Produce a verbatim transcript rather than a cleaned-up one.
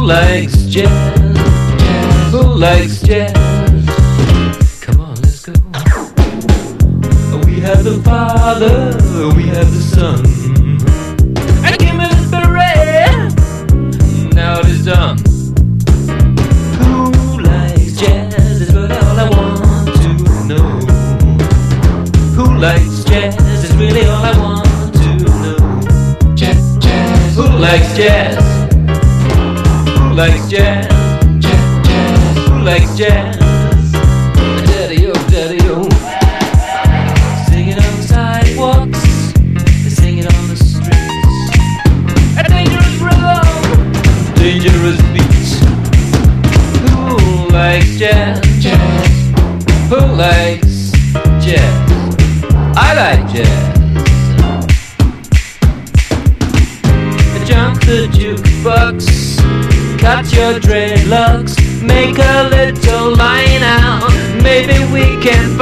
likes jazz? Who likes jazz? Come on, let's go. We have the Father, we have the Son. And give me this beret. Now it is done. Who likes jazz is really all I want to know. Who likes jazz is really all I want to know. Jazz, jazz. Who likes jazz? Who likes jazz? Jazz, jazz. Who likes jazz? Daddy-o, daddy-o. Sing it on the sidewalks, they sing it on the streets. A dangerous rhythm, dangerous beats. Who likes jazz? Jazz. Who likes jazz? I like jazz. Jump the jukebox, cut your dreadlocks, make a little line out. Maybe we can